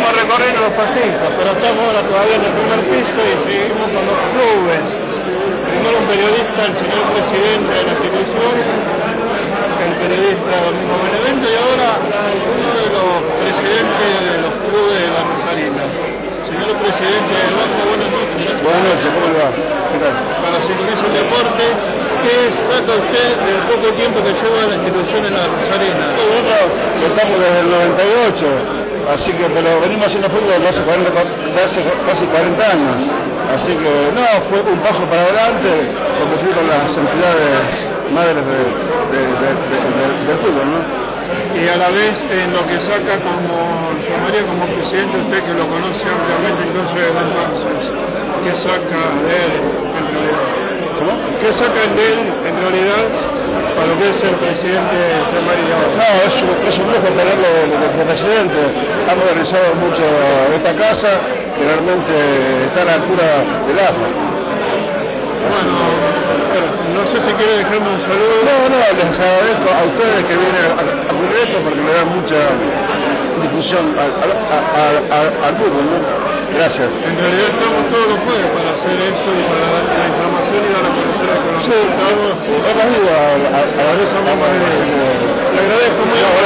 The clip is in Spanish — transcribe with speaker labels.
Speaker 1: seguimos recorriendo los pasillos, pero estamos ahora todavía en el primer piso y seguimos con los clubes. Primero un periodista, el señor presidente de la institución, el periodista Domingo Benevento, y ahora uno de los presidentes de los clubes de la Rosarina. Señor presidente del banco, buenas noches.
Speaker 2: Buenas noches, ¿cómo le va? ¿Qué tal?
Speaker 1: Para Sintoniza el Deporte, ¿qué saca usted del poco tiempo que lleva la institución en la Rosarina?
Speaker 2: Nosotros estamos desde el 98, así que pero venimos haciendo fútbol hace casi 40 años. Así que no, fue un paso para adelante, competir con las entidades madres del fútbol, ¿no?
Speaker 1: Y a la vez en lo que saca como María, como presidente, usted que lo conoce ampliamente entonces desde entonces, ¿qué saca de él en realidad?
Speaker 2: ¿Cómo?
Speaker 1: ¿Qué sacan de él en realidad para lo que es el presidente de María?
Speaker 2: No, es un lujo tenerlo de presidente. Ha modernizado mucho esta casa, que realmente está a la altura del AFA.
Speaker 1: Bueno, no sé si quiere dejarme un saludo.
Speaker 2: No, les agradezco a ustedes que vienen a cubrir esto porque le dan mucha difusión al fútbol, ¿no? Gracias.
Speaker 1: En realidad estamos todos los jueves para hacer eso y para dar la información y dar a conocer a los
Speaker 2: sí, hemos ido a la
Speaker 1: Le agradezco muy